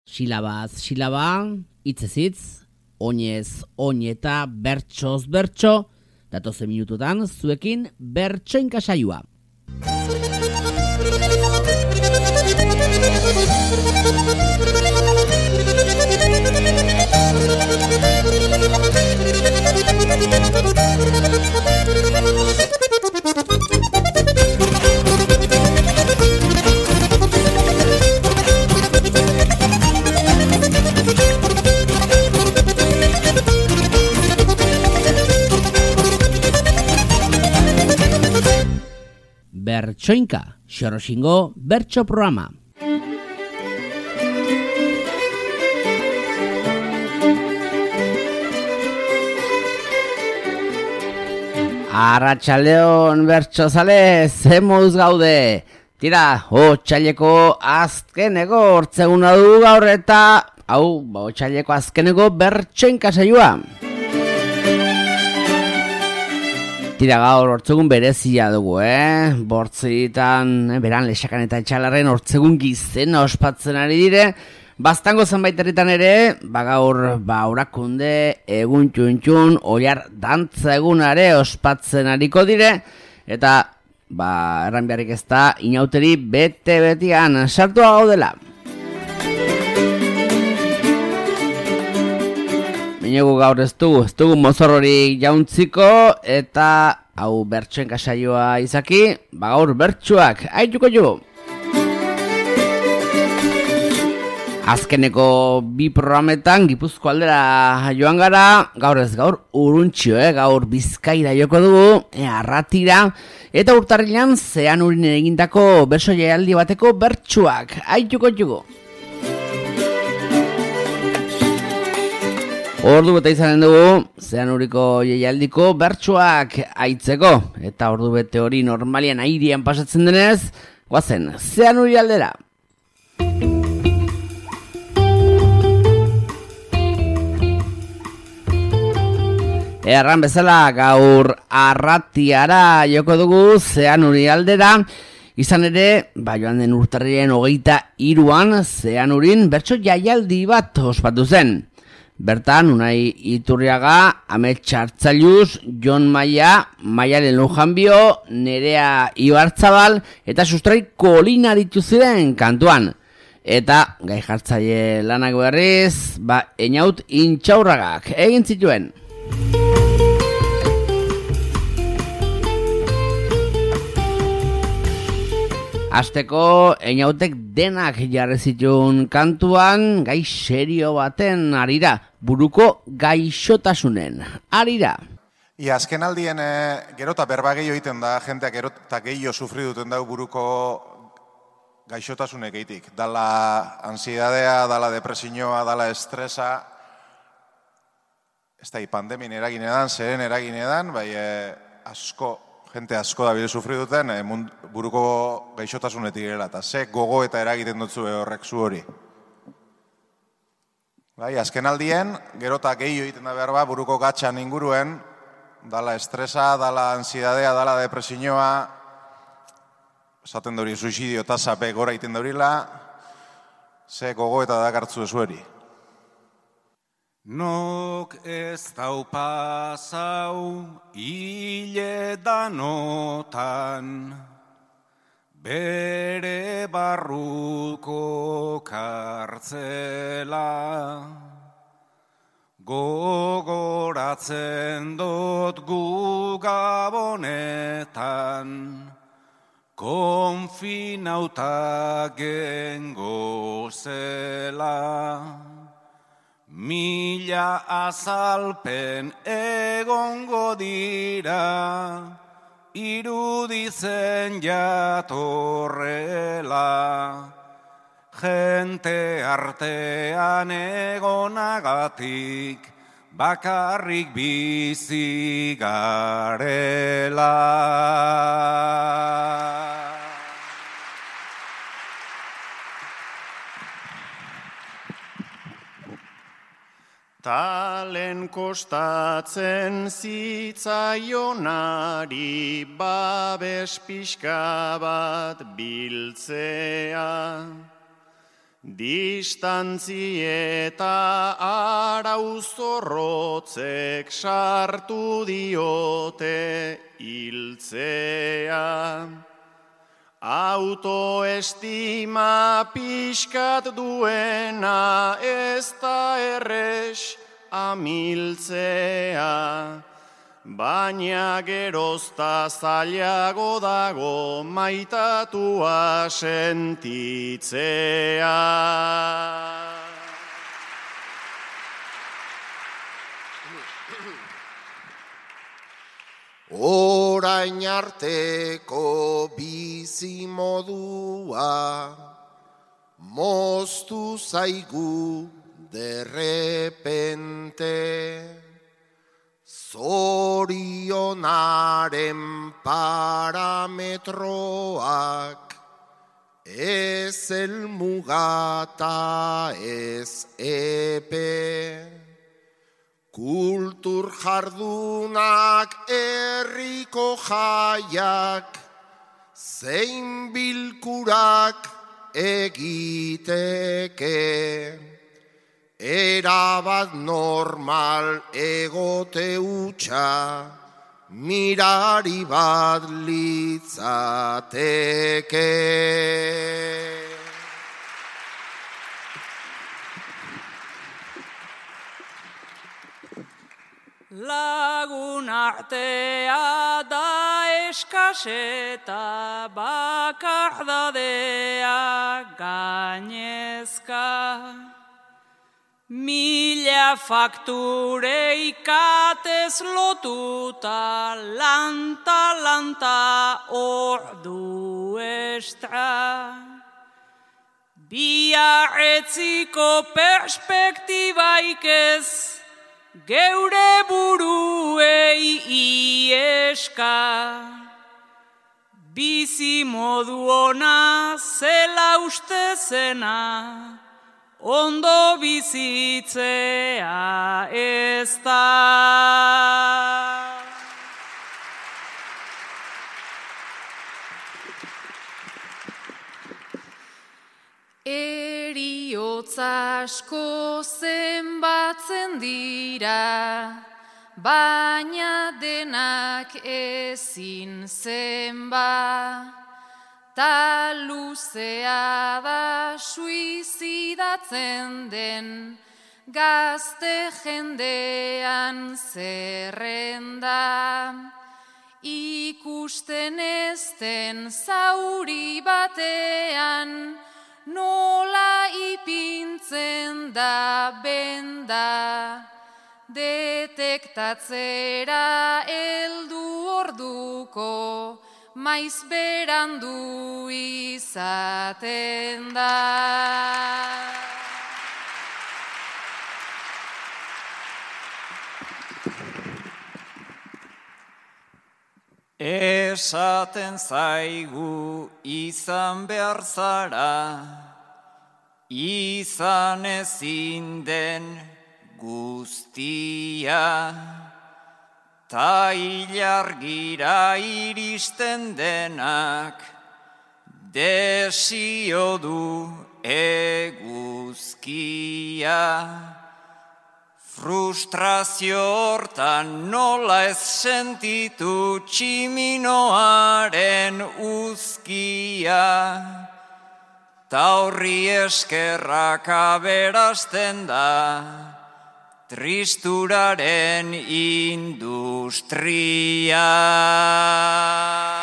Silabaz silaba, hitzez hitz, oinez oin eta bertsoz bertso, datozen minututan zuekin bertsoinka saioa. Bertsoinka, Xoroxingo bertso programa. Arratsaldeon bertsozale, ze moduz gaude? Tira, otsaileko azkeneko hortzeguna du gaur eta otsaileko azkeneko bertsoinka saioa. Tira, gaur hortzegun berezia dugu, Bortzitan, beran lesakan eta etxalarren hortzegun gizena ospatzen ari dire. Baztango zenbait herritan ere, gaur orakunde, egun txuntxun, oiar dantza egunare ospatzen ariko dire. Eta, erran beharrik ez da, inauteri bete-betian sartua gaudela. Minegu gaur ez dugu mozorrorik jauntziko, eta hau bertsoenka saioa izaki, gaur bertsuak, aituko jo. Azkeneko bi programetan Gipuzko aldera joan gara, gaur ez gaur Uruntxio, gaur Bizkaira joko dugu, Arratira, eta urtarrilan Zeanurin egindako bertso jaialdi bateko bertsuak, aituko jo. Ordu bete izanen dugu, Zeanuriko jaialdiko bertsoak aitzeko. Eta ordu bete hori normalian airian pasatzen denez, guazen, Zeanuri aldera. Erran bezala gaur Arratiara joko dugu Zeanuri aldera. Izan ere, joan den urtarriaren 23an Zeanurin bertso jaialdi bat ospatu zen. Bertan, Unai Iturriaga, Amets Hartzailuz, Jon Maia, Maialen Lujanbio, Nerea Ibarzabal eta Sustrai Kolina ditu ziren kantuan. Eta gai jartzaile lanak berriz, Einaut Intxaurragak egin zituen. Azteko, Einautek denak jarri zituen kantuan, gai serio baten arira, buruko gaixotasunen arira. Azken aldien gero eta berba gehiago egiten da, jenteak gero eta gehiago sufri duten dago buruko gaixotasunek eitik. Dala ansiedadea, dala depresioa, dala estresa, ez da, pandemin eraginedan, zeren eraginedan, jente asko da bide sufri duten buruko gaixotasunetik gerela, eta ze gogo eta eragiten dutzu horrek zu hori. Azken aldien, gero eta gehiago egiten da behar buruko gatxan inguruen, dala estresa, dala ansiedadea, dala depresioa, esaten dori suizidio tasape gora egiten dorila, ze gogo eta dakartzu zu hori. Nok ez dau pasau hile danotan, bere barruko kartzela. Gogoratzen dut gu gabonetan, konfinauta gengo zela. Mila azalpen egongo dira, iruditzen jatorrela. Jente artean egonagatik, bakarrik bizi garela. Talen kostatzen zitzaionari babes pixka bat biltzea. Distantzieta arau zorrotzek sartu diote hiltzea. Autoestima pixkat duena ez da erres amiltzea. Baina gerozta zailago dago maitatua sentitzea. Orain arteko bizimodua moztu zaigu derrepente. Zorionaren parametroak ez helmugata ez epe. Kultur jardunak herriko jaiak zein bilkurak egiteke. Erabat normal egote hutsa, mirari bat litzateke. Lagun artea da eskaseta, bakardadea gainezka. Mila fakture ikatez lotuta, lanta ordu estra. Biarretziko perspektibaik ez, geure buruei ieska. Bizi modu ona zela uste zena, ondo bizitzea ez da. Eriotza asko zenbatzen dira, baina denak ezin zenba. Ta luzea da suizidatzen den gazte jendean zerrenda. Ikusten ezten zauri batean nola ipintzen da benda. Detektatzera heldu orduko maiz berandu izaten da. Esaten zaigu izan behar zara, izan ezin den guztia. Ta ilargira iristen denak, desio du eguzkia. Frustrazio hortan nola ez sentitu tximinoaren uzkia. Ta horri eskerrak aberasten da, tristuraren industria.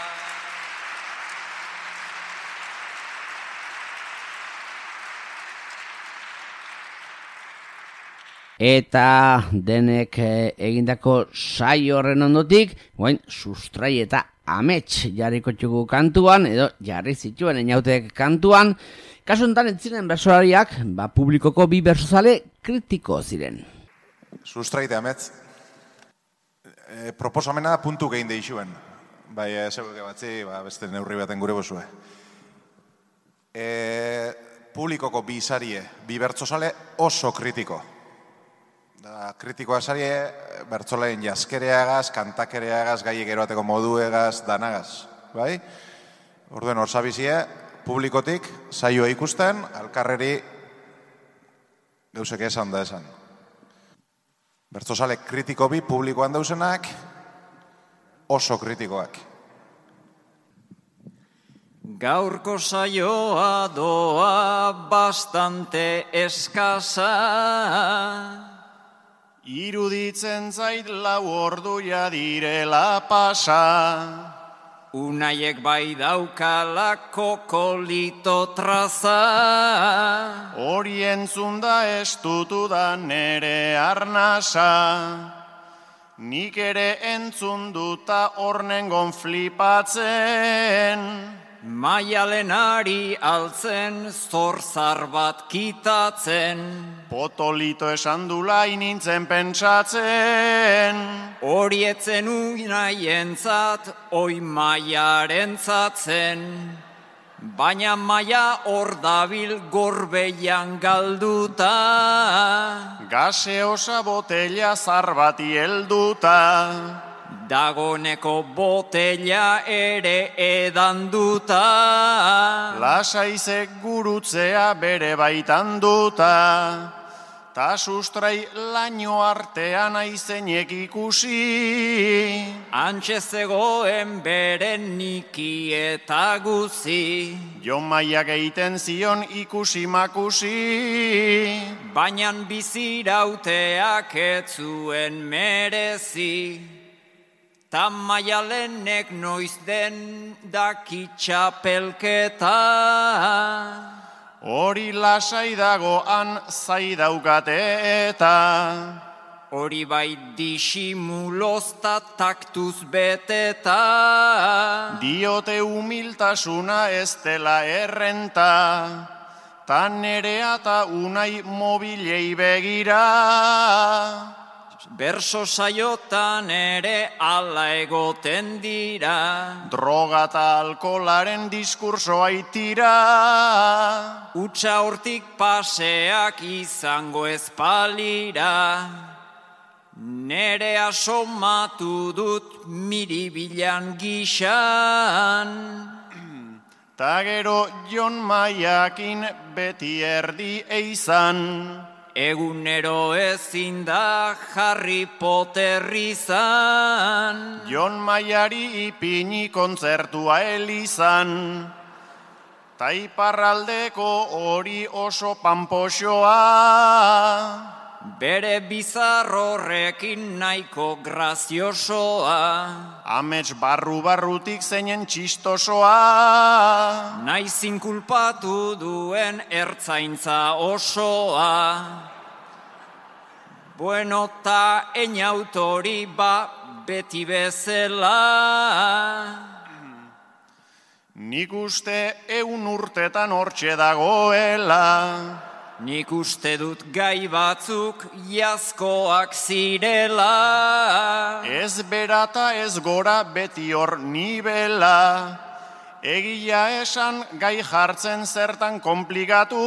Eta denek egindako saio horren ondotik, guain sustrai eta amets jarriko txugu kantuan, edo jarri zituen Einautek kantuan. Kasu honetan entziren bersolariak, publikoko bi bersozale kritiko ziren. Sustrai eta amets, proposamena puntu gehin deixuen. Bai, zeuke batzi, beste neurri baten gure bozue. Publikoko bi sarie, bi bertsozale oso kritiko. Kritikoa sarie, bertsoleen jaskereagaz, kantakereagaz, gaiek eroateko moduegaz, danagaz, bai? Orduen, orsabizie, publikotik saioa ikusten, alkarreri gauzek esan da esan. Bertzozale kritiko bi publikoan dausenak, oso kritikoak. Gaurko saioa doa bastante eskasa. Iruditzen zait 4 orduia direla pasa. Unaiek bai daukala kokolito traza. Hori entzunda estutu da nere arnasa. Nik ere entzunduta hornengon flipatzen. Maialenari altzen zorzar bat kitatzen. Potolito esan dula inintzen pentsatzen. Horietzen unaientzat, oi maiarentzatzen. Baina maia hor dabil gorbeian galduta. Gaseosa botella zar bati helduta. Dagoneko botella ere edanduta. Lasaizek gurutzea bere baitan duta. Ta sustrai laino artean aizenek ikusi. Antxe zegoen bere niki eta guzi. Jon Maiak egiten zion ikusi makusi. Bainan bizirauteak ez zuen merezi. Ta Maialenek noiz den dakitxapelketa. Hori lasai dagoan zai daukate eta. Hori bai disimulozta taktuz beteta. Diote humiltasuna ez dela errenta. Ta nerea ta unai mobilei begira. Berso saiotan ere ala egoten dira. Droga eta alkolaren diskursoa itira. Utsa hortik paseak izango ezpalira. Nere asomatu dut miribilan gixan. Ta gero Jon Maiakin beti erdi eizan. Egunero ezin da Harry Potter izan. Jon Maiari ipini kontzertua elizan. Ta iparraldeko hori oso panpoxoa. Bere bizarrorrekin nahiko graziosoa. Amets barrutik zeinen txistosoa. Naiz inkulpatu duen ertzaintza osoa. Bueno, ta einautori beti bezala. Nik uste 100 urtetan hortxe dagoela. Nik uste dut gai batzuk jazkoak zirela. Ez berata ez gora beti hor nibela. Egia esan gai jartzen zertan komplikatu.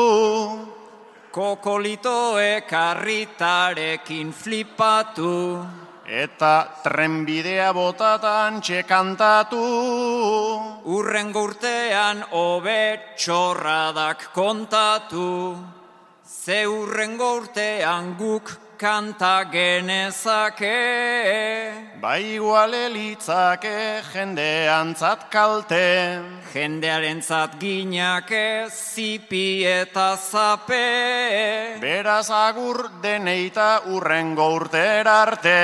Kokolitoek harritarekin flipatu. Eta trenbidea botatan txekantatu. Urrengo urtean hobe txorradak kontatu. Ze urrengo urtean guk kanta genezake. Bai iguale litzake jendeantzat kalte. Jendearentzat ginake zipi eta zape. Beraz agur deneita urrengo urtera arte.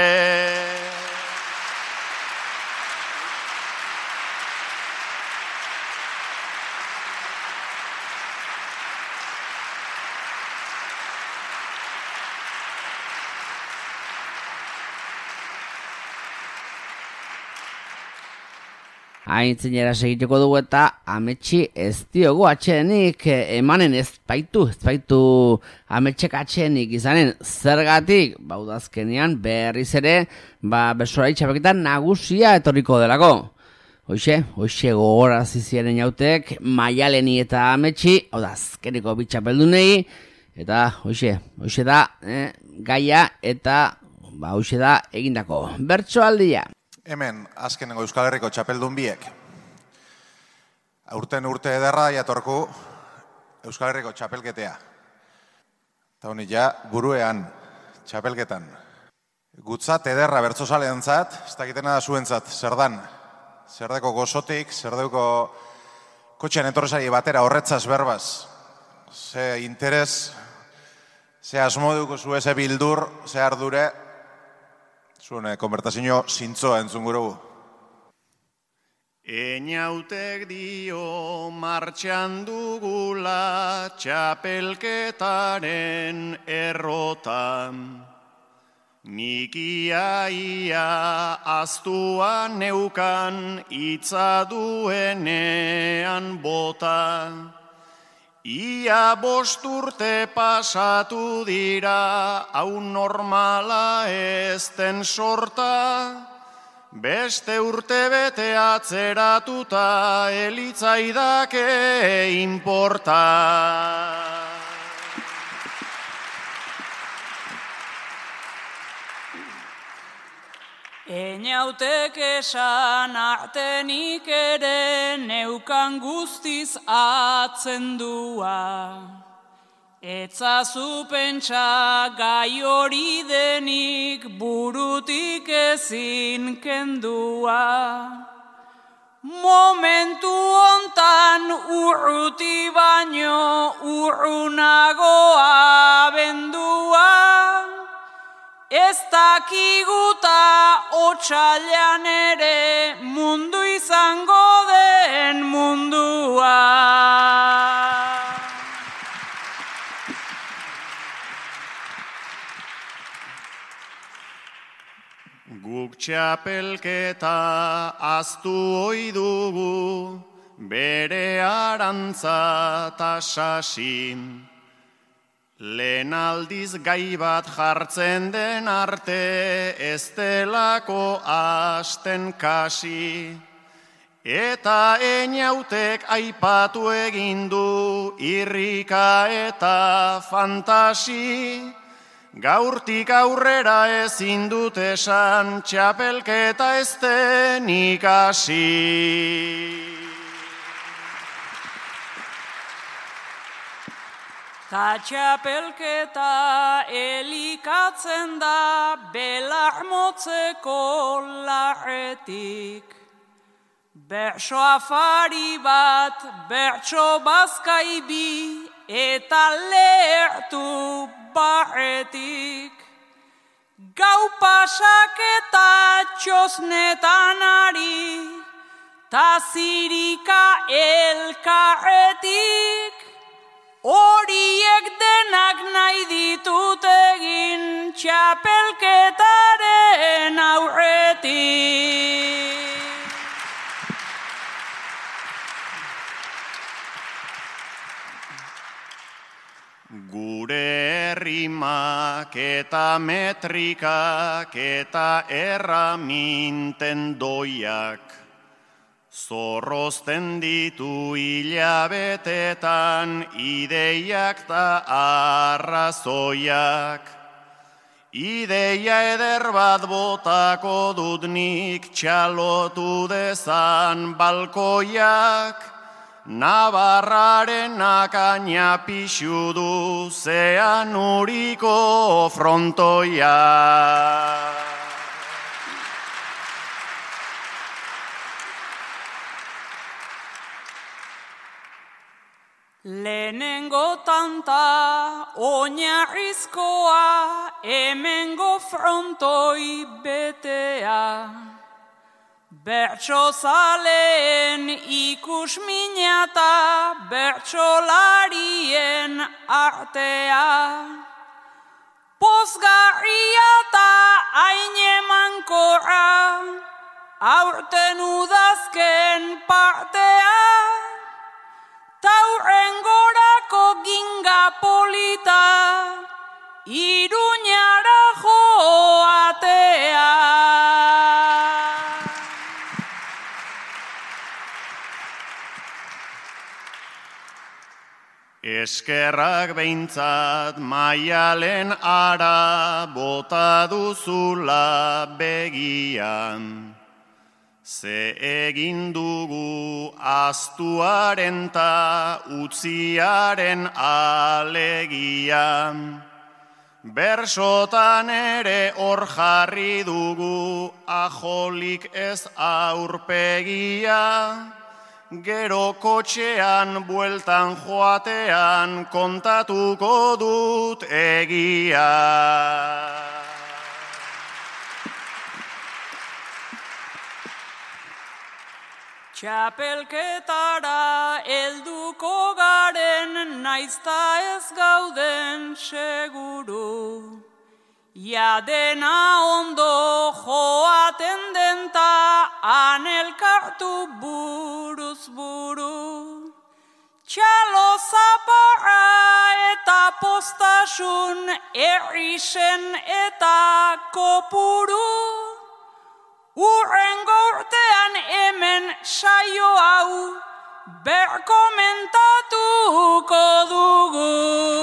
Aintzinera segituko dugu eta ametsi ez diogu atxenik emanen ez baitu ametxek atxenik izanen zergatik baudazkenean berriz ere besorai txapeketan nagusia etorriko delako. Hoxe gogorazi ziren jautek Maialeni eta ametsi, hau da azkeniko bitxapeldunei, eta hoxe da gaia eta hoxe da egindako bertsoaldia. Hemen, azkenengo Euskal Herriko txapeldun biek. Aurten urte ederra jatorku Euskal Herriko txapelketea. Eta honi ja buruean txapelketan. Gutzat ederra bertsozalentzat, ez dakitena da zuentzat, zer dan. Zerdeko gozotik, zerdeko kotxean etorrezari batera horretzaz berbaz. Ze interes, ze asmoduko zu eze bildur, ze ardure, zuen konbertazio zintzoa entzun gurugu. Eñautek dio martxan dugula txapelketaren errotan. Nik ia aztuan neukan itza duenean bota. Ia 5 urte pasatu dira, hau normala ez den sorta. Beste urte bete atzeratuta, elitzaidake inporta. Eñautek esan artenik ere neukan guztiz atzendua. Etzazu pentsa gai hori denik burutik ezin kendua. Momentu hontan urruti baino urrunagoa abendua. Ez dakiguta otsailean ere mundu izango den mundua. Guk txapelketa aztu ohi dugu, bere arantza ta sasin. Lehen aldiz gai bat jartzen den arte, ez delako hasten kasi. Eta Eñautek aipatu egin du irrika eta fantasi. Gaurtik aurrera ezin dut esan txapelketa ez den ikasi. Ta txapelketa elikatzen da belar motzeko larretik. Bertso afari bat, bertso bazkai bi, eta lehertu barretik. Gau pasak eta txosnetan ari, ta zirika elkarretik. Horiek denak nahi ditut egin txapelketaren aurretik. Gure herrimak eta metrikak eta erraminten doiak zorrozten ditu hilabetetan ideiak ta arrazoiak. Ideia eder bat botako dut nik txalotu dezan balkoiak. Navarraren akaina pixu du zean uriko frontoiak. Lehenengo tanta oinarrizkoa, hemengo frontoi betea. Bertso zaleen ikusmina eta bertsolarien artea. Pozgarria eta hain emankorra, aurten udazken partea. Taurren gorako ginga polita, Iruñara joatea. Eskerrak behintzat Maialen ara bota duzula begian. Ze egin dugu astuaren ta utziaren alegian. Bersotan ere hor jarri dugu ajolik ez aurpegia. Gero kotxean bueltan joatean kontatuko dut egia. Txapelketara helduko garen naizta ez gauden seguru. Ja dena ondo joaten denta anelkartu buruz buru. Txalo zaparra eta postasun errisen eta kopuru. Urrengo urtean hemen saio hau berkomentatuko dugu.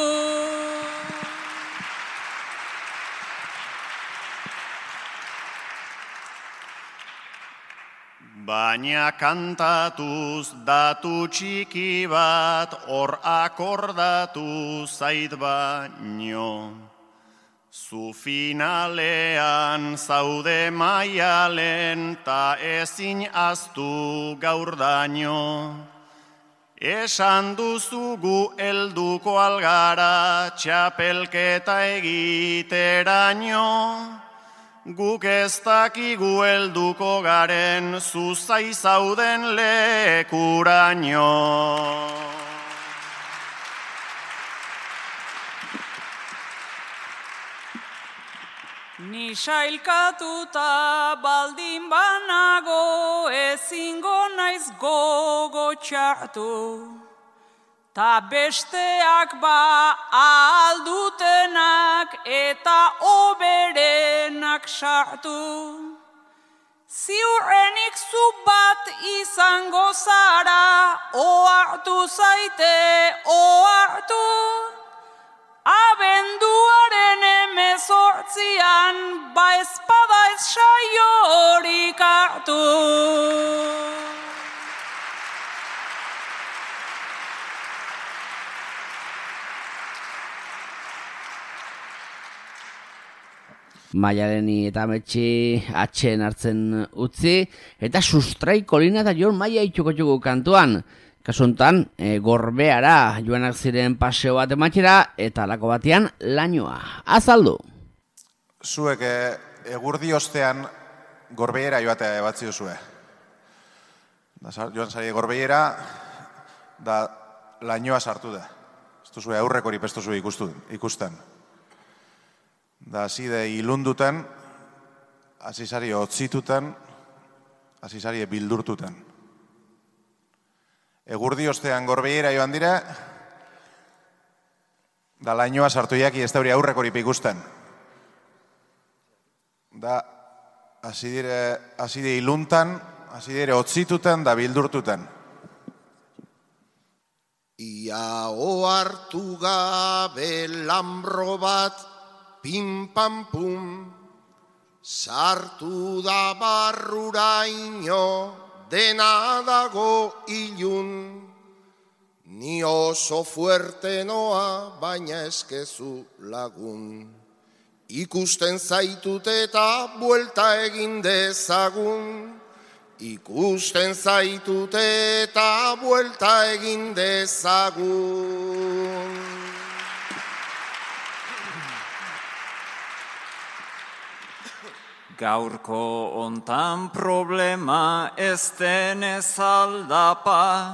Baina kantatuz datu txiki bat hor akordatu zait baino. Zu finalean zaude maialen ta ezin aztu gaur daño. Esan duzugu helduko algara txapelketa egiteraino. Guk ez dakigu helduko garen zuzai zauden lekuraino. Ni sailkatuta baldin banago ezingo naiz gogo txartu. Ta besteak ba aldutenak eta oberenak sartu. Ziurrenik zu bat izango zara, ohartu zaite, ohartu. Abenduaren 18an, ba ezpada ez saiorik hartu. Maialeni eta Ametsi atxeen hartzen utzi, eta Sustrai Kolina eta Jon Maia itxuko kantuan. Kasu honetan, Gorbeara joanak ziren paseo bat ematxera, eta alako batean lainoa. Azaldu! Zuek egurdi ostean Gorbeiera joatea ebatzi duzue. Joan zari Gorbeiera, da lainoa sartu da. Ez duzue aurrekori pestuzu ikusten. Da zide ilunduten, azizari otzituten, azizari bildurtuten. Egurdi ostean Gorbeiera joan dira, da lainoa sartu jaki ez da hori aurrekorip ikusten. Da, azide iluntan, azide otzituten da bildurtuten. Ia ohartu gabe lambro bat, pim-pam-pum, sartu da barruraino, dena dago ilun. Ni oso fuerte noa, baina eskezu lagun. Ikusten zaitut eta buelta egin dezagun. Ikusten zaitut eta buelta egin dezagun. Gaurko ontan problema ez denez aldapa,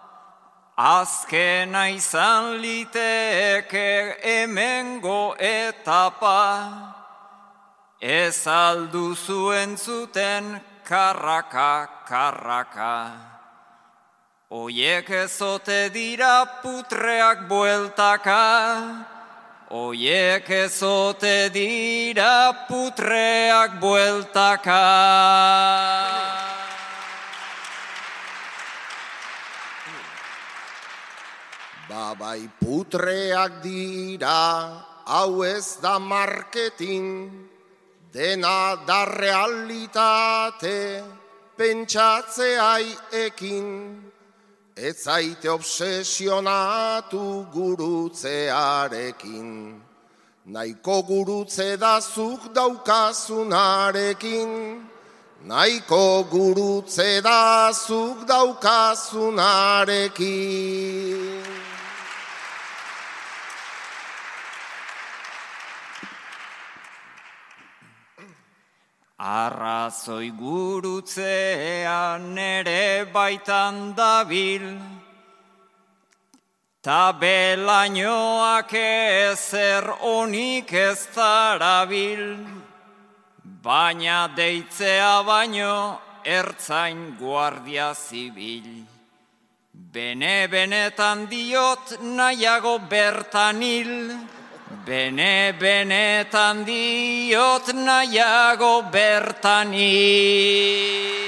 azkena izan liteke hemengo etapa, ez alduzu entzuten karraka, karraka. Oiek ezote dira putreak bueltaka, oiek ezote dira putreak bueltaka. Babai putreak dira, hau ez da marketing, dena da realitate, pentsatzeai ekin, ez zaite obsesionatu gurutzearekin. Naiko gurutze da zuk daukazunarekin, naiko gurutze da zuk daukazunarekin. Arrazoi gurutzean ere baitan dabil, ta belainoak ezer onik ez darabil, baina deitzea baino ertzain guardia zibil. Bene-benetan diot nahiago bertan hil, bene-benetan diot nahiago bertan hil.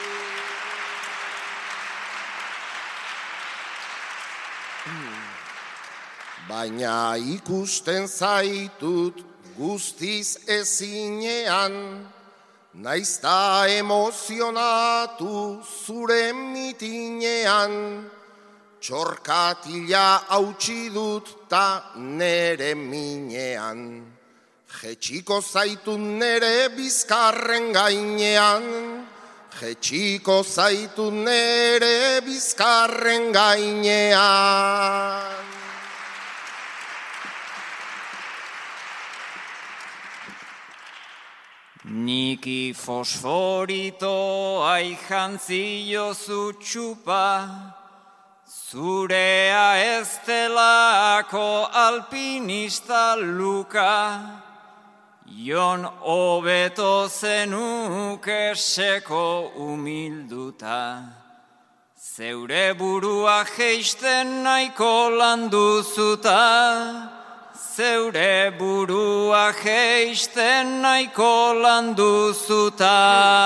Baina ikusten zaitut guztiz ezinean, naizta emozionatu zure mitinean, txorkatila hautsi dut ta nere minean. Jetxiko zaitu nere bizkarren gainean, jetxiko zaitu nere bizkarren gainean. Niki fosforitoa jantzio zutxupa, zurea ez delako alpinista luka, jon hobeto zenuke seko humilduta. Zeure burua jeisten nahiko landuzuta, zeure burua jeisten nahiko landuzuta.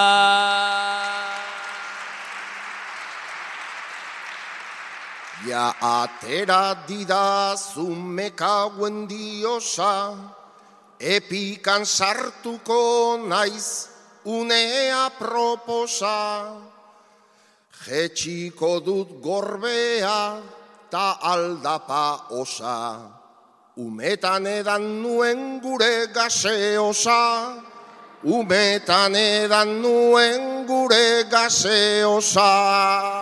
Ja atera didazu mekauen diosa, epikan sartuko naiz unea proposa. Jetxiko dut gorbea ta aldapa osa, umetan edan nuen gure gaseosa, umetan edan nuen gure gaseosa.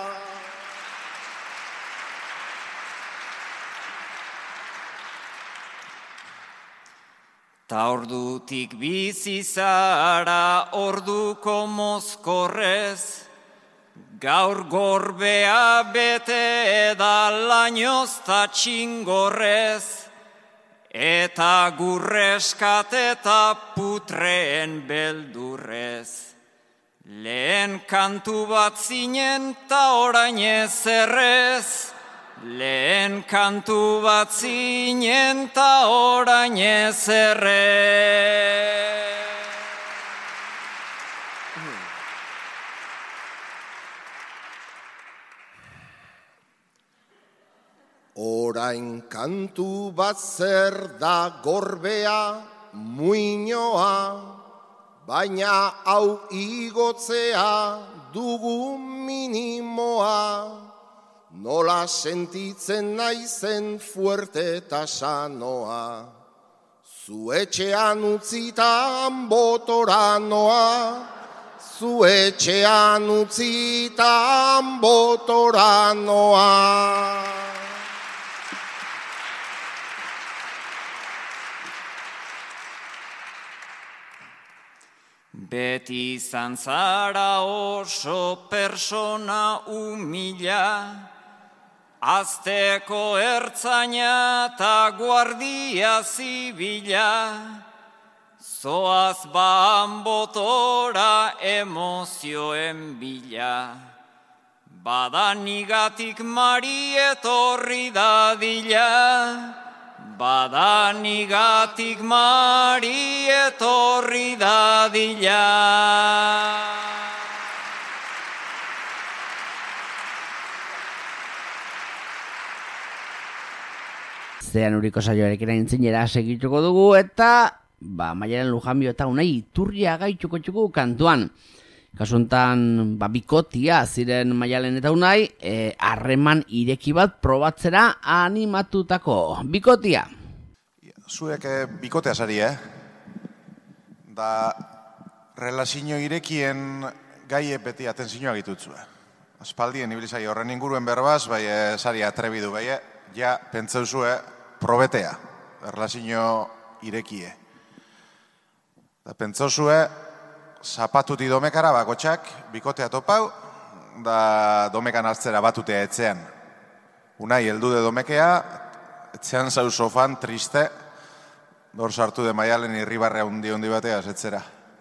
Ta ordutik bizi zara orduko mozkorrez, gaur gorbea bete da lainoz ta txingorrez, eta gurreskat eta putreen beldurrez. Lehen kantu bat zinen ta orain ezerrez, lehen kantu bat zinen ta orain ezerrez. Orain kantu bat zer da gorbea muinoa, baina hau igotzea dugu minimoa. Nola sentitzen naizen fuerte eta sanoa, zu etxean utzitan botora noa, zu etxean utzitan botora noa. Beti izan zara oso persona humila, azteko ertzaina eta guardia zibila, zoaz baan botora emozioen bila. Bada nigatik Mari etorri dadila, bada nigatik Mari etorri dadila. Zeanuriko saioarekin aintzinera segituko dugu eta Maialen Lujanbio eta Unai Iturria gaituko txuku kantuan. Kasuntan bikotia ziren Maialen eta Unai, harreman ireki bat probatzera animatutako bikotia. Zuek bikotea sari, Da relazio irekien gaie beti atenzioa gitutzue. Aspaldien ibilizai horren inguruen berbaz, bai sari atrebidu, bai ja pentsauzue probetea, relazio irekie. Da pentsauzue zapatuti domekara bakotxak, bikotea topau, da domekan hartzera batutea etzean. Unai heldu de domekea, etzean zau sofan triste, dor sartu de Maialen irribarrea hundi batea etzera.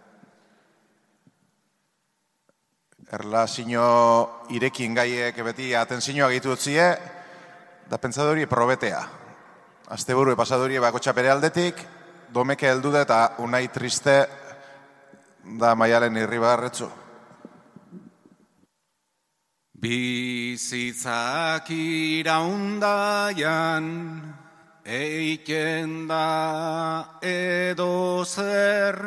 Erlazio irekin gaiek beti atenzioa gitu utzie, da pentsadori probetea. Asteburu pasadori bakotxa bere aldetik, domeke heldu da eta Unai triste da Maialen irribarretzu. Bizitzak iraundaian eiken da edo zer,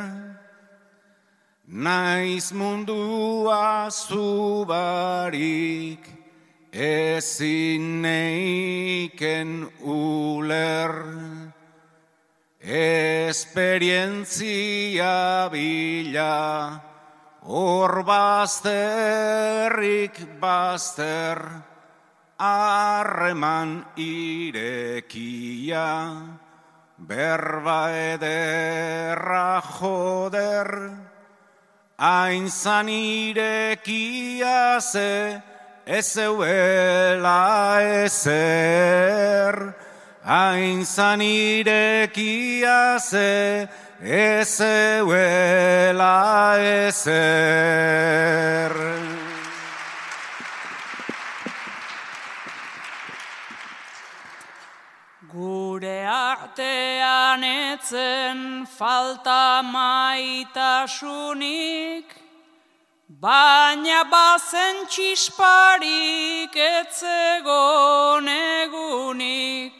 naiz mundua zubarik ezin neiken uler. Esperientzia bila hor bazterrik bazter, harreman irekia, berba ederra joder, aintzan irekia ze ezeuela ezer, aintzan irekia ze ezeuela ezer. Gure artean etzen falta maitasunik, baina bazen txisparik etzegon egunik.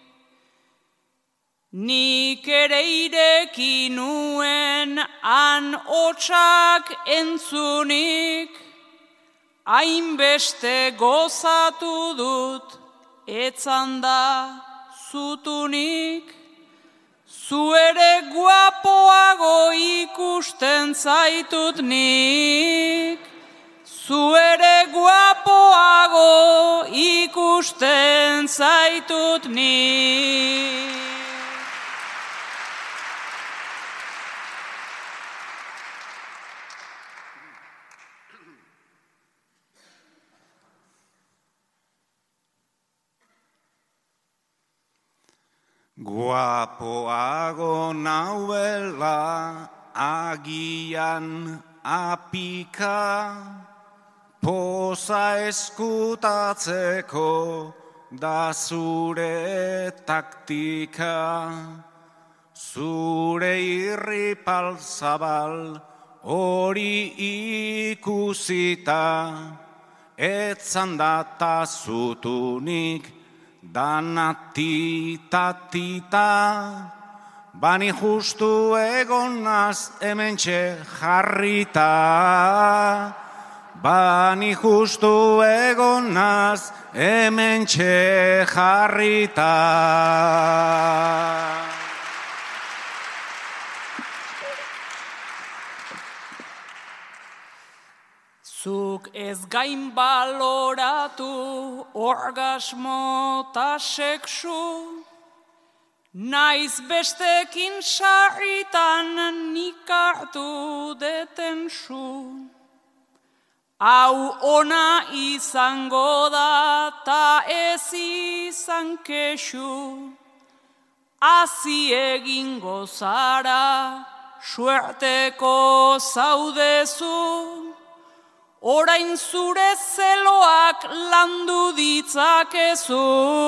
Nik ere ireki nuen han hotsak entzunik, hainbeste gozatu dut etzan da zutunik. Zu ere guapoago ikusten zaitut nik, zu ere guapoago ikusten zaitut nik. Guapoago nauela agian apika, poza eskutatzeko da zure taktika. Zure irripal zabal hori ikusita, etzan data zutunik danatitatita, bani justu egonaz hementxe jarrita, bani justu egonaz hementxe jarrita. Zuk ez gain baloratu orgasmo ta sexu, naiz bestekin sarritan nik hartu deten su. Hau ona izango da ta ez izan kexu, hazi egingo zara suerteko zaudezu. Orain zure zeloak landu ditzakezu,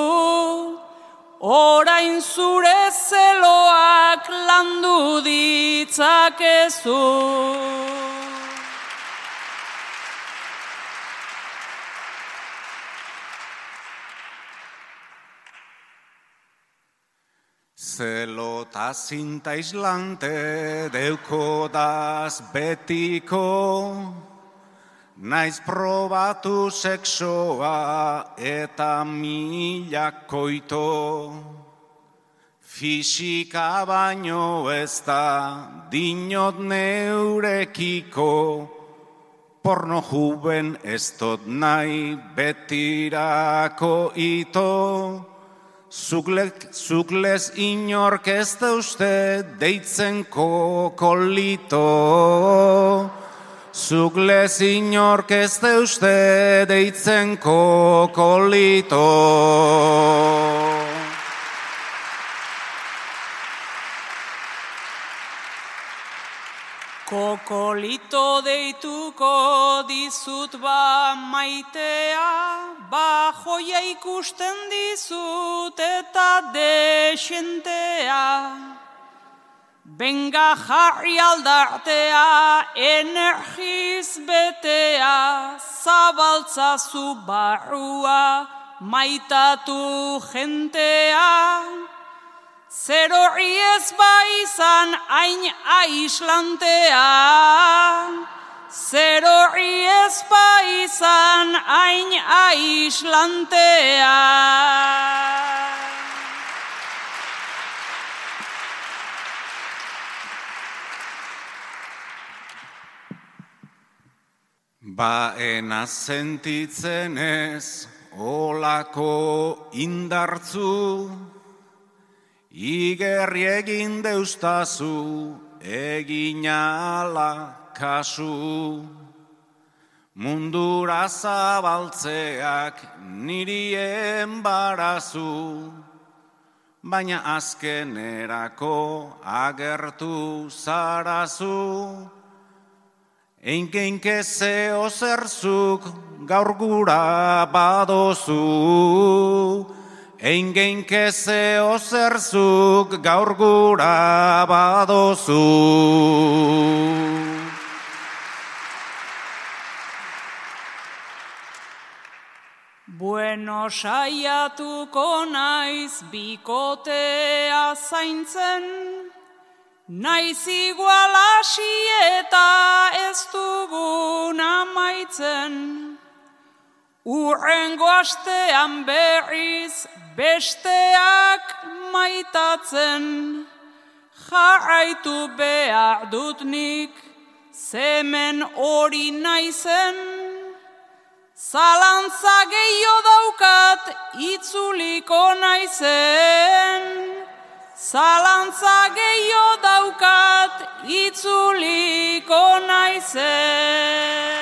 orain zure zeloak landu ditzakezu. Zelo ta zinta islante deukodaz betiko, naiz probatu sexoa eta milakoito. Fisika baino ez da dinot neurekiko, porno juben ez dot nahi betirako ito. Zuklez inork ez da uste deitzen kokolito. Zuklez inork ez da uste deitzen kokolito. Kokolito deituko dizut ba maitea, ba joia ikusten dizut eta desentea. Benga jarri aldartea, energiz betea, zabaltzazu barrua, maitatu jentea. Zer horri ez izan hain aislantea, zer horri ez izan hain aislantea. Baena sentitzen ez olako indartzu, igerri egin deustazu egin ala kasu. Mundura zabaltzeak niri enbarazu, baina azkenerako agertu zarazu. Einkeinke zeo zerzuk gaur gura badozu. Einkeinke zeo zerzuk gaur gura badozu. Bueno, saiatuko naiz bikotea zaintzen, naiz igual hasi eta ez dugun amaitzen. Urrengo astean berriz besteak maitatzen, jarraitu behar dut nik zemen hori naizen. Zalantza gehiago daukat itzuliko naizen. Zalantza gehiago daukat itzuliko naizen.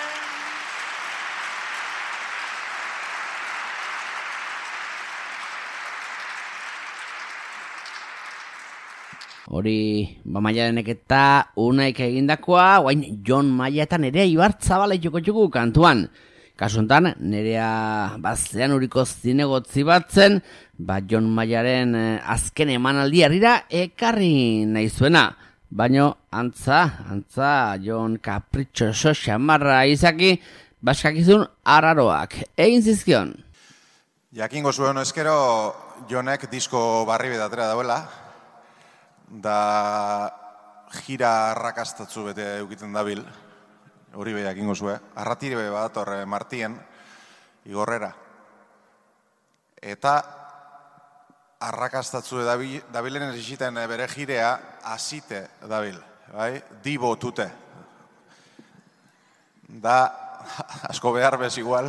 Hori, Maialenek eta Unaik egindakoa, guain Jon Maia eta Nerea Ibarzabala joko kantuan. Kasu honetan, Nerea Zean Uriko zinegotzi batzen, Jon Maiaren azken emanaldi harrira ekarri nahi zuena. Baina antza, Jon kapritxoso xamarra izaki, baskakizun araroak. Egin zizkion. Jakingo zuen eskero, Jonek disko barri bedatera dauela, da gira arrakastatzu bete eukiten dabil, hori behiak ingo zuen, arratire be bat horre Martien, igorrera. Eta arrakastatzu dabilen erisiten bere jirea azite dabil, bai? Dibo tute. Da, asko behar bez igual.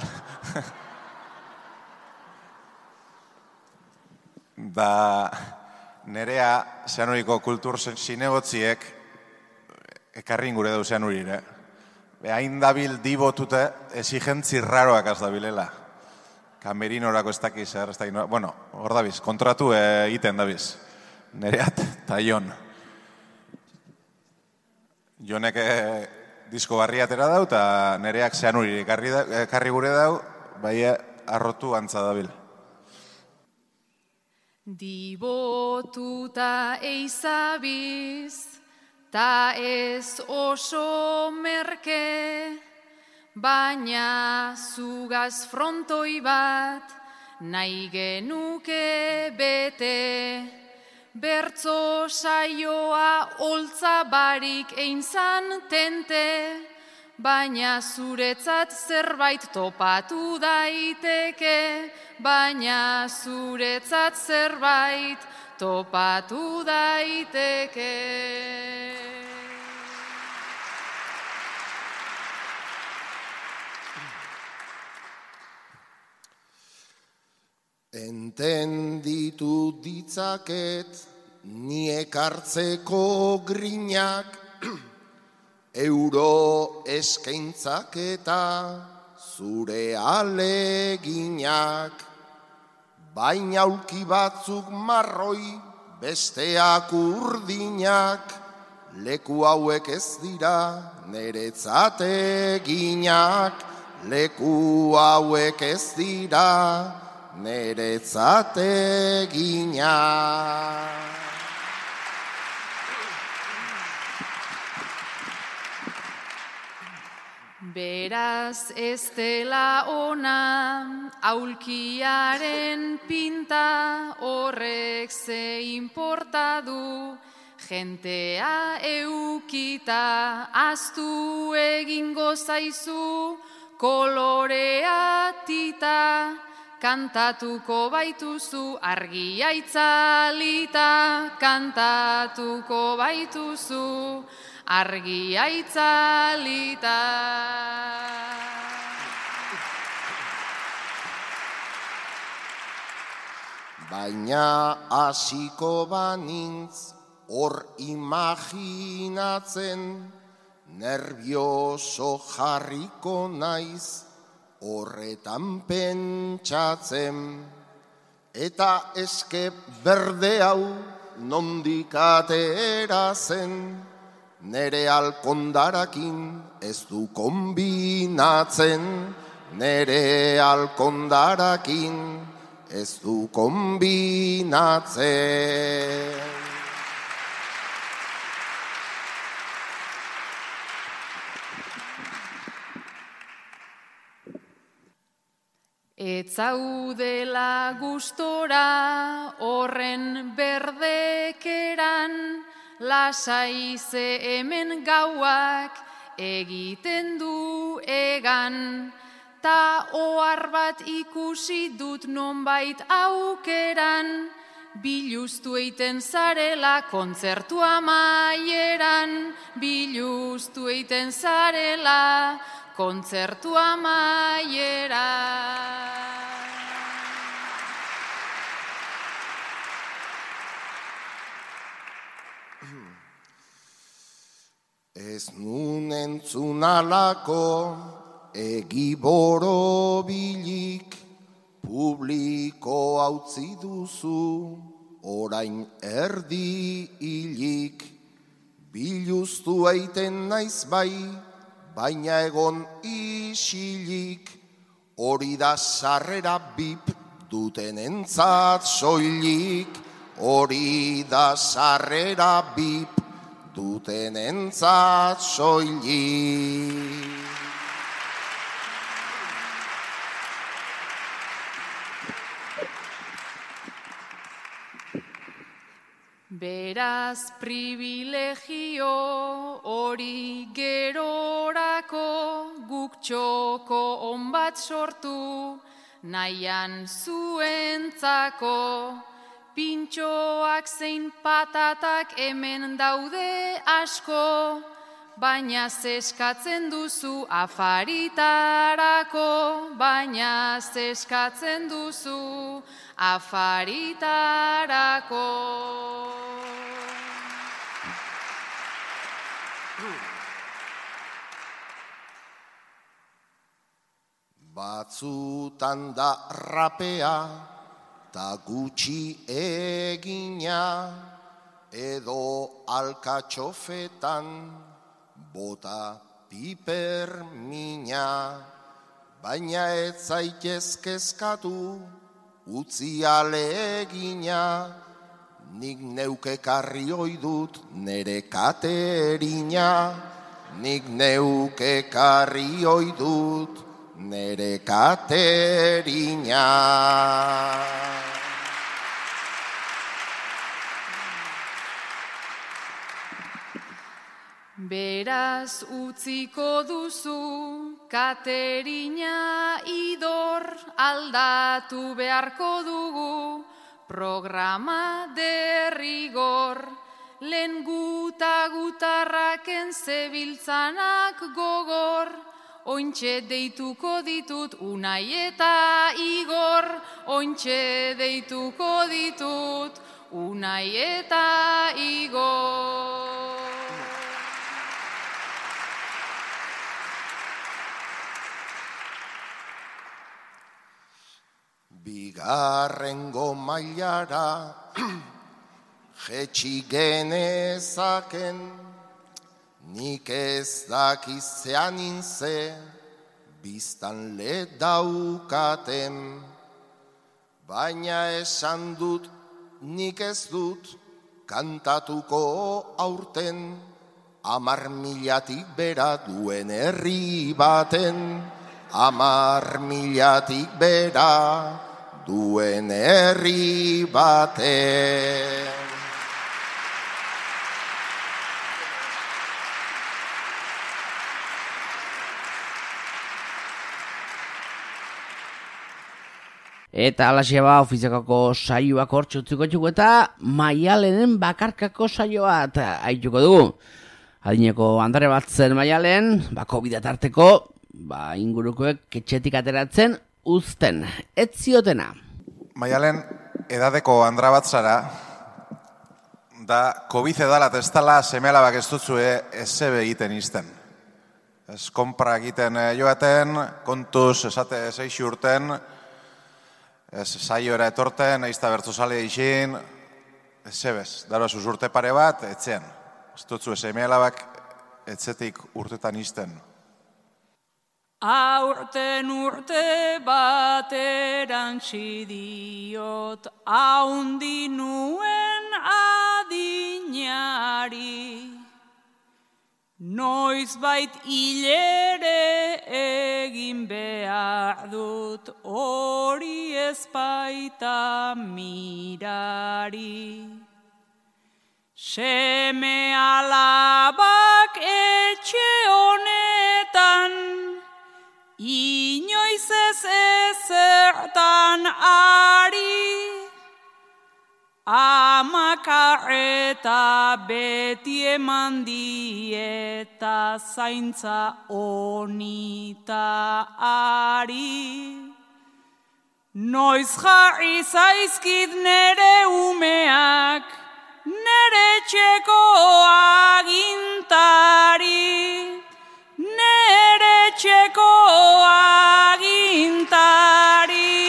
Da, Nerea Zeanuriko kultur zinegotziek ekarri ingure dau Zeanurire. Hain dabil dibotute exigentzi raroak az dabilela. Kamerinorako ez dakiz, ez dakiz. Bueno, hor dabiz, kontratu egiten dabiz. Nereat eta Jon. Jonek disko barri atera dau eta Nereak Zeanurire ekarri gure dau, bai arrotu antza dabil. Dibotuta eizabiz, ta ez oso merke, baina zugaz frontoi bat nahi genuke bete. Bertzo saioa holtza barik einzan tente, baina zuretzat zerbait topatu daiteke, baina zuretzat zerbait topatu daiteke. Entenditu ditzaket niek hartzeko grinak, euro eskaintzak eta zure aleginak, baina aulki batzuk marroi besteak urdinak, leku hauek ez dira neretzat eginak, leku hauek ez dira neretzat eginak. Beraz ez dela ona, aulkiaren pinta, horrek ze inporta du, jentea eukita, aztu egingo zaizu, kolorea tita, kantatuko baituzu argia itzalita, kantatuko baituzu argia itzalita. Baina hasiko banintz hor imaginatzen, nervioso jarriko naiz horretan pentsatzen, eta eske berde hau nondik atera zen, nere alkondarakin ez du kombinatzen, nere alkondarakin ez du kombinatzen. Ez zaudela gustora horren berdekeran, lasai ze hemen gauak egiten du egan, ta ohar bat ikusi dut nonbait aukeran, biluztu eiten zarela kontzertu amaieran, biluztu eiten zarela kontzertu amaieran. Ez nun entzun alako egiboro bilik, publiko hautzi duzu orain erdi hilik, biluztu eiten naiz bai, baina egon isilik, hori da sarrera bip dutenentzat soilik, hori da sarrera bip dutenentzat soilik. Beraz privilegio hori gerorako, guk txoko on bat sortu nahian zuentzako, pintxoak zein patatak hemen daude asko, baina zeskatzen duzu afaritarako, baina zeskatzen duzu afaritarako. Batzutan da rapea ta gutxi egina, edo alkatxofetan bota piper mina, baina ez zaitez kezkatu utzi alegina, nik neuke karri oidut nere katerina, nik neuke karri oidut nere katerina. Beraz utziko duzu Katerina idor, aldatu beharko dugu programa derrigor. Lehen gutarraken zebiltzanak gogor, ointxe deituko ditut Unai eta Igor, ointxe deituko ditut Unai eta Igor. Bigarrengo mailara jetxi genezaken, nik ez dakizzean inze, biztanle daukaten. Baina esan dut, nik ez dut, kantatuko aurten, 10.000-tik bera duen herri baten, 10.000-tik bera duen herri baten. Eta alaxia ba, ofiziakako saioak hortxutzuko txuko eta Maialenen bakarkako saioa eta haituko dugu. Adineko andare bat zen Maialen, COVID tarteko, ingurukoek etxetik ateratzen uzten, ez ziotena. Maialen, edadeko andra bat zara, da COVID edalat ez dala seme-alabak ez dutzue ezebe egiten izten. Ez konpra egiten joaten, kontuz esate 6 urten, ez saioera etorten, eizta bertzozale eixin, ez zebez, daro urte pare bat, etzean. Ez dutzu seme-alabak etzetik urtetan izten. Aurten urte baterantzi diot, haundi nuen adinari. Noizbait hilere egin behar dut, hori ez baita mirari. Seme alabak etxe honetan, inoiz ez ezertan ari. Amaka eta beti eman dieta zaintza onita ari. Noiz jarri zaizkit nere umeak, nere txeko agintari, nere txeko agintari.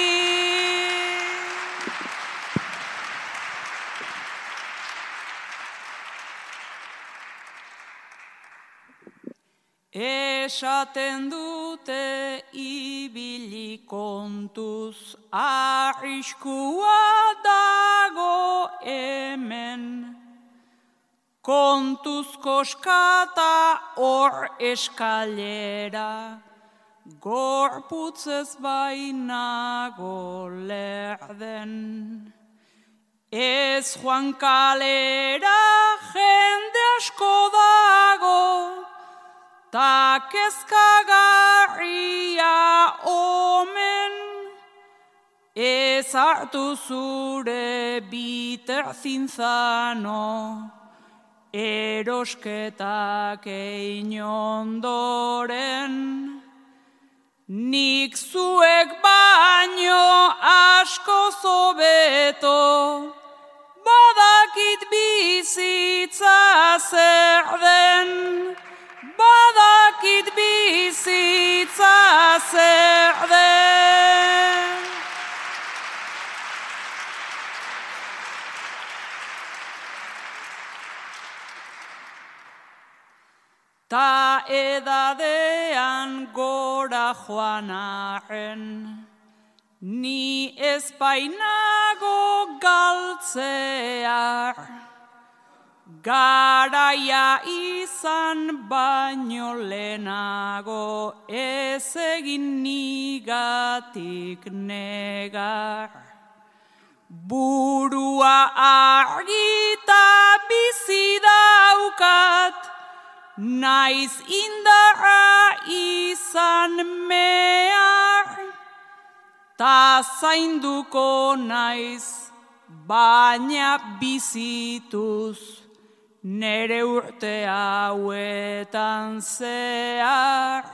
Esaten dute ibili kontuz, arriskua dago hemen. Kontuz koskata hor eskalera, gorputzez bainago lerden. Ez joan kalera jende asko dago, ta kezkagarria omen, ez hartu zure biterzintzano, erosketak egin ondoren. Nik zuek baino asko zobeto, badakit bizitza zer den. Badakit bizitza zer den. Ta edadean gora joan arren, ni ez bainago galtzear. Garaia izan baino lehenago, ez egin nigatik negar. Burua argita bizi daukat, naiz indarra izan mehar, ta zainduko naiz, baina bizituz, nere urte hauetan zehar.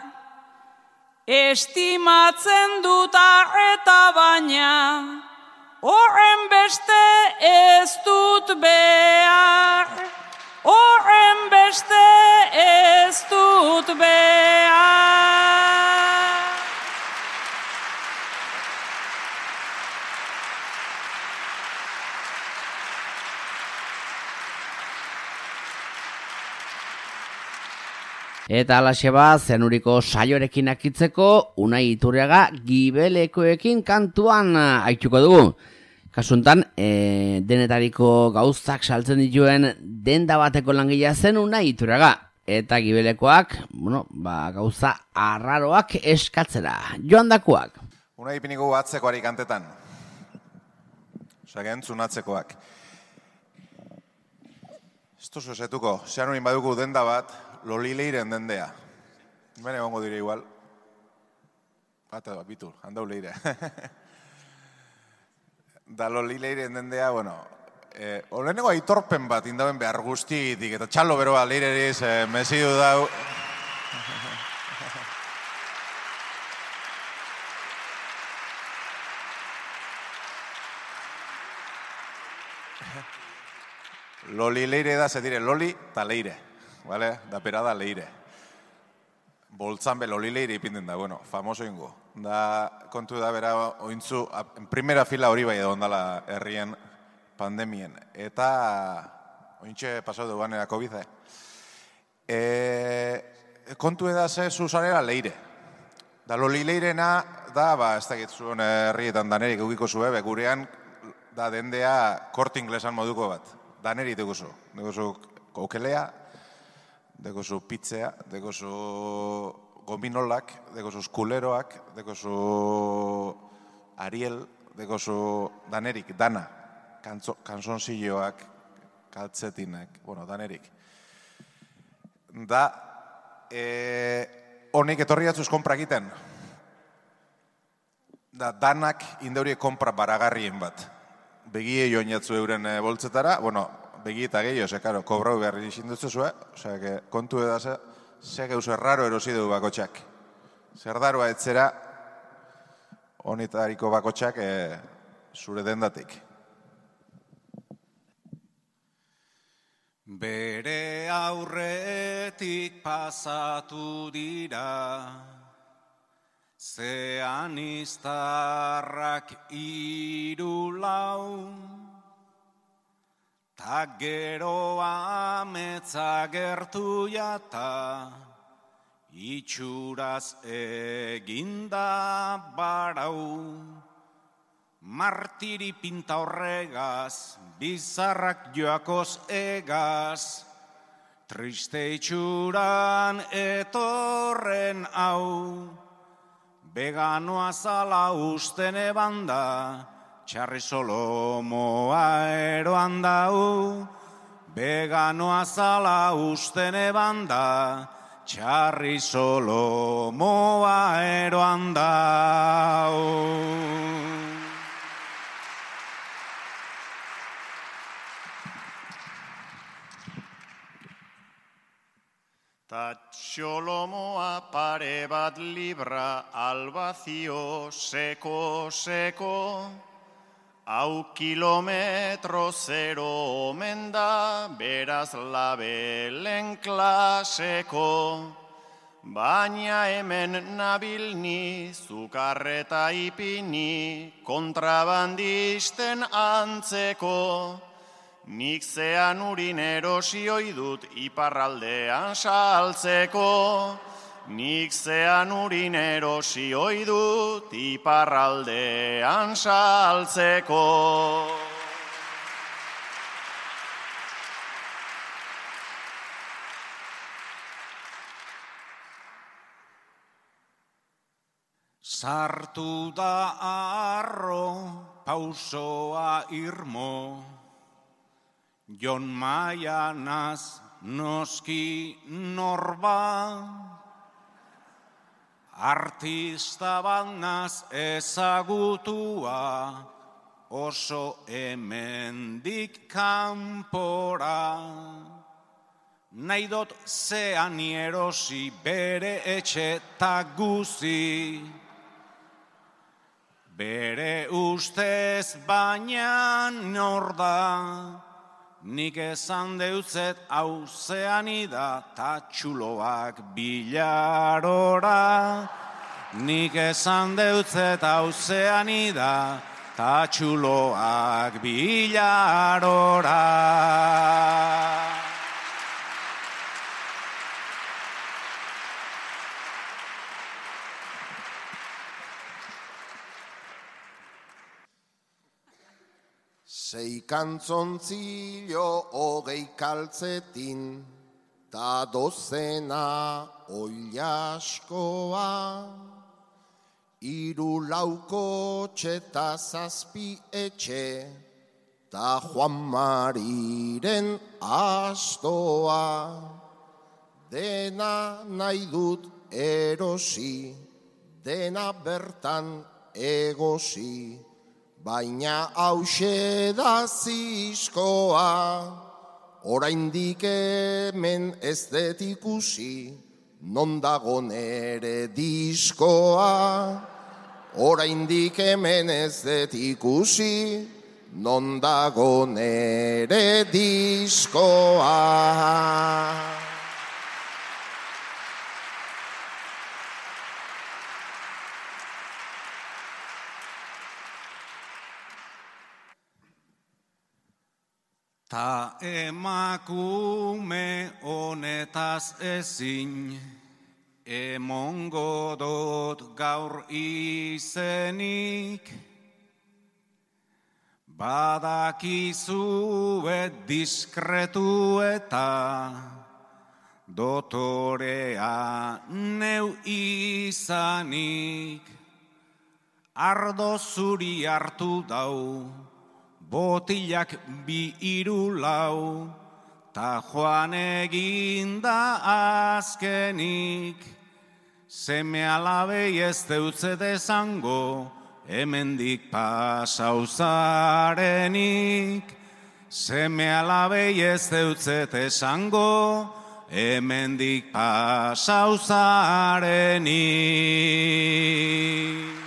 Estimatzen dut eta baina, horren beste ez dut behar. Horren beste ez dut behar. Eta alaxe bat, Zeanuriko saioarekin akitzeko, Unai Iturriaga gibelekoekin kantuan aituko dugu. Kasuntan, denetariko gauzak saltzen dituen denda bateko langilea zen Unai Iturriaga. Eta gibelekoak, gauza arraroak eskatzera. Joandakoak. Unai ipiniko atzekoari kantetan. Osea, entzunatzekoak. Ez duzu esetuko, Zeanurin badugu denda bat, Lolileiren dendea. Bene egongo dire igual. Bata, bitu, handau leire. Da Lolileiren dendea, horreneko aitorpen bat indauen behar guztigitik, eta txalo beroa leireriz, mesidu dau. Lolileire da, ze dire, loli eta leire. Vale? Da perada leire. Boltzan be Lolileire ipinten da, famoso ingo. Da, kontu da bera ointzu, en primera fila hori bai edo ondala herrien pandemien. Eta, ointxe pasau duan era COVID. Kontu edase zuzarela leire. Da Lolileirena da, ez dakit zuen herrietan danerik eukiko zue, gurean da dendea korte inglesan moduko bat. Daneri deguzu. Deguzu kokelea, dekozu pitzea, dekozu gominolak, dekozu skuleroak, dekozu Ariel, dekozu danerik, dana, kanzonzilloak, kaltzetinak, danerik. Da, honik etorri jatzuz kompra egiten. Da, danak indeuriek kompra baragarrien bat. Begie joan jatzu euren boltzetara, begi eta gehiago, karo, kobrau behar izindutzu zuen, kontu edase, ze gauze raro erosidu bakotxak. Zer darua etzera, honetariko bakotxak zure dendatik. Bere aurretik pasatu dira, zeaniztarrak 3 lau, ta gero ametza gertu jata, itxuraz eginda barau. Martiri pinta horregaz, bizarrak joakoz egaz, triste itxuran etorren hau. Veganoa zala usten ebanda, txarri Solomoa eroan dau. Veganoa zala usten ebanda, txarri Solomoa eroan dau. Ta Solomoa pare bat libra albazio seko, hau kilometro 0 omen da, beraz labelen klaseko. Baina hemen nabil ni, zukarreta ipini, kontrabandisten antzeko. Nik Zeanurin erosi oidut iparraldean saltzeko. Nik Zeanurin erosi oidut iparraldean saltzeko. Sartu da arro, pausoa irmo, Jon Maianaz noski norba, artista bat naz ezagutua, oso hemendik kanpora. Nahi dot zean erosi bere etxeta guzi, bere ustez baina nor da, nik esan deutzet hau zeanida ta txuloak bilarora. Nik esan deutzet hau zeanida ta txuloak bilarora. Sei kantzontzilo hogei kaltzetin, ta dozena oilaskoa, hiru lauko txeta zazpi etxe, ta Juan Mariren astoa. Dena nahi dut erosi, dena bertan egosi, baina hause da zizkoa, oraindik hemen ez dut ikusi, non dago nere diskoa. Oraindik hemen ez dut ikusi, non dago nere diskoa. Ta emakume honetaz ezin, emongo dut gaur izenik, badakizuet diskretu eta dotorea neu izanik, ardo zuri hartu dau, botilak bi hiru lau, ta joan eginda azkenik, seme alabei ez deutzet esango, hemendik pasau zarenik. Seme alabei ez deutzet esango, hemendik pasau zarenik.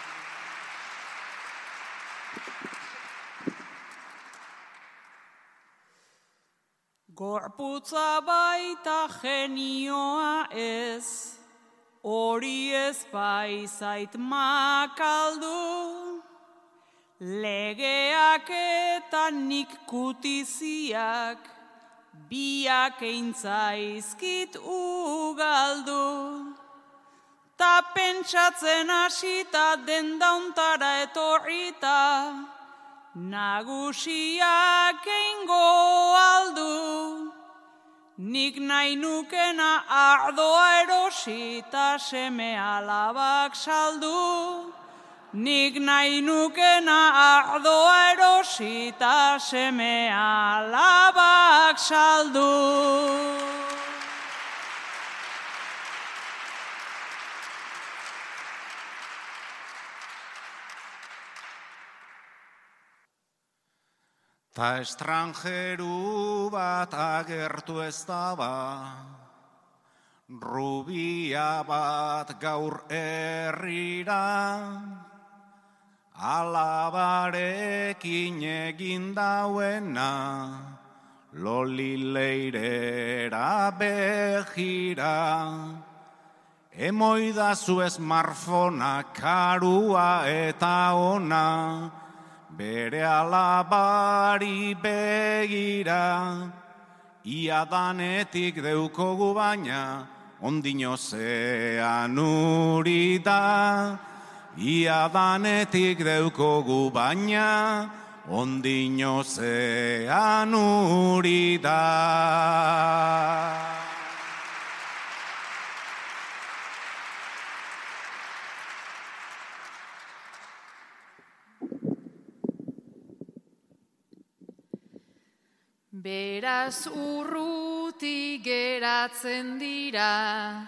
Gorputza baita genioa ez, hori ez baizait makaldu, legeak eta nik kutiziak, biak eintzaizkit ugaldu. Ta pentsatzen hasita dendauntara etorrita, nagusiak eingo aldu, nik nahi nukena ardoa erosi ta seme alabak saldu. Nik nahi nukena ardoa erosi ta seme alabak saldu. Ta estrangeru bat agertu ez daba, rubia bat gaur herrira, alabarekin egin dauena, loli leirera begira. Emoidazu ez marfona, karua eta ona, bere alabari begira, ia danetik deukogu baina, ondino zean uri da. Ia danetik deukogu baina, ondino zean uri da. Beraz urrut urruti geratzen dira,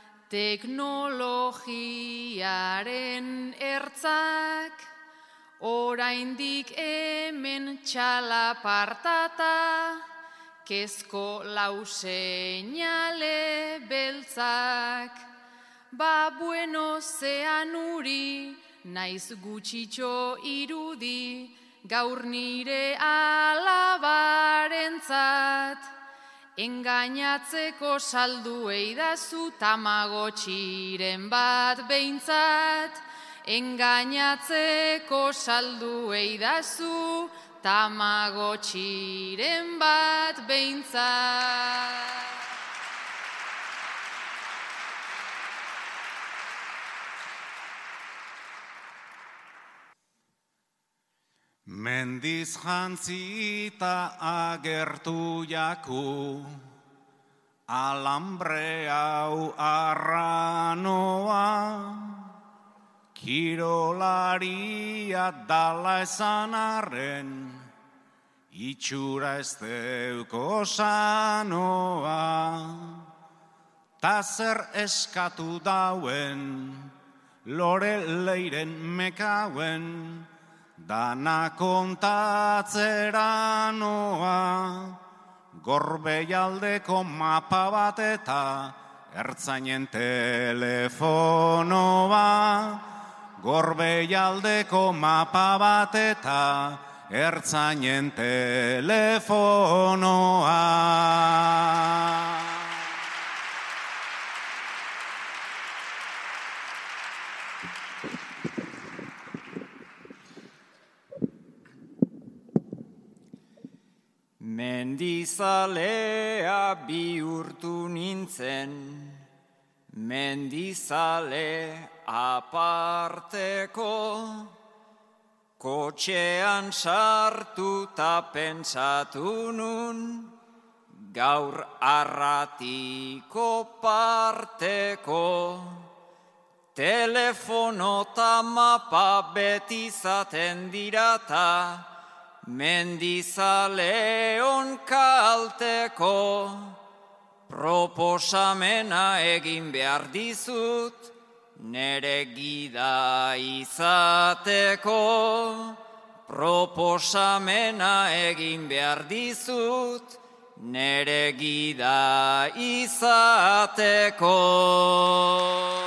teknologiaren ertzak, oraindik hemen txalapartata, kezko lau seinale beltzak. Ba bueno Zeanuri, naiz gutxitxo irudi, gaur nire alabarentzat. Engainatzeko saldu eidazu Tamagotxiren bat behintzat. Engainatzeko saldu eidazu Tamagotxiren bat behintzat. Mendiz jantzita agertu jaku, alambre hau arranoa, kirolaria dala esan arren, itxura ez deuko sanoa. Ta zer eskatu dauen, lore leiren mekauen, dana kontatzera noa, Gorbeialdeko mapa bat eta ertzainen telefonoa. Gorbeialdeko mapa bat eta ertzainen telefonoa. Mendizalea bihurtu nintzen, mendizale aparteko, kotxean sartuta pentsatu nun, gaur arratiko parteko, telefono ta mapa beti izaten dirata, Mendizaleon kalteko, proposamena egin behar dizut, nere gida izateko. Proposamena egin behar dizut, nere gida izateko.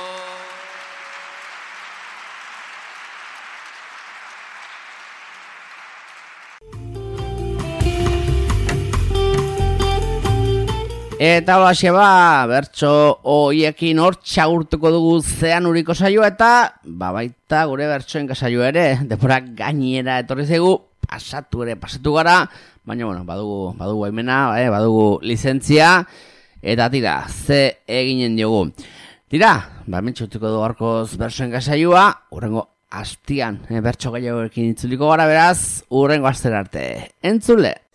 Eta holaxe bertso hoiekin hor txagurtuko dugu Zeanuriko saioa eta baita gure bertsoen saioa ere, denborak gainera etorri zaigu, pasatu gara, baina badugu baimena, badugu lizentzia, eta tira, ze eginen diogu. Tira, mentxutuko du gaurkoz bertsoen saioa, urrengo astian bertso gehiagoekin itzuliko gara beraz, urrengo astera arte. Entzule!